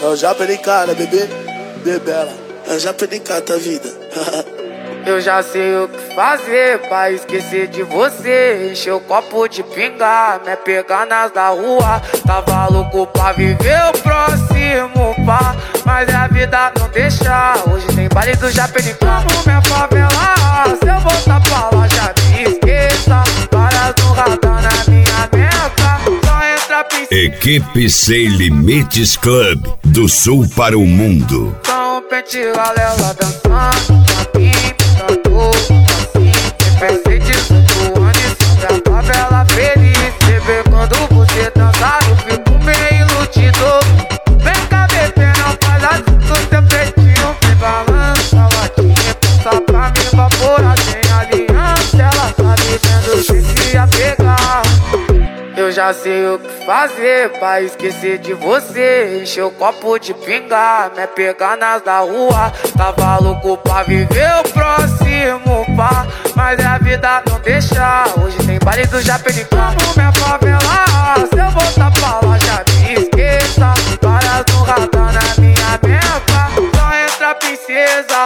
Eu já perdi cara, bebê, bebela. Eu já perdi cara da vida. Eu já sei o que fazer pra esquecer de você. Encher o copo de pinga, me pegar nas da rua. Tava louco pra viver o próximo pá, mas a vida não deixa. Hoje tem baile do Japeri como minha favela. Se eu voltar pra lá já me esqueça. Várias no radar na minha meta. Só entra piscina. Equipe Sem Limites Club, do sul para o mundo. Só um pente galela dançando pra mim. Assim, pensei disso do ano e sobre a favela feliz. Bebê, quando você dançar, eu fico meio iludido. Vem cá, bebê, não faz assim do teu peitinho. Vem balança a latinha, passa pra me evaporar. Sem aliança, ela tá me vendo se apegar. Eu já sei o que fazer pra esquecer de você. Encher o copo de pinga, me pegar nas da rua. Tava louco pra viver o próximo pá, mas a vida não deixa. Hoje tem baile do Japeri como minha favela. Se eu voltar pra lá já me esqueça. Várias no radar na minha meta. Só entra princesa.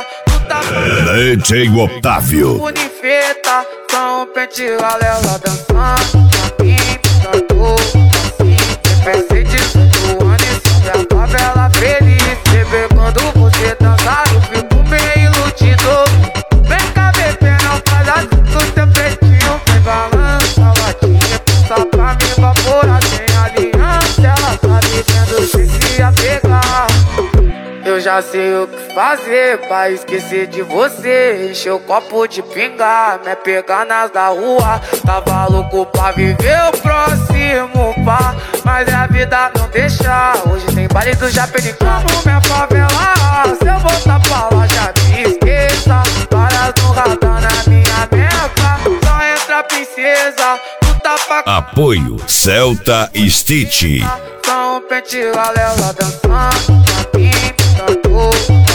DJ Otávio. Unifeta, só um pente galela dançando pra mim. Assim, pensei disso do ano e sobre a favela feliz. Bebê, quando você dançar, eu fico meio iludido. Vem cá, bebê, não faz assim do teu peitinho. Vem balança a latinha, passa pra me evaporar. Sem aliança, ela tá me vendo se apegar. Eu já sei o que fazer pra esquecer de você. Encher o copo de pinga, me pegar nas da rua. Tava louco pra viver o próximo pá, mas a vida não deixa. Hoje tem baile do Japeri como minha favela. Se eu voltar pra lá já me esqueça. Várias no radar na minha meta. Só entra princesa. Apoio Celta Stitch. Só um pente galela dançando pra mim.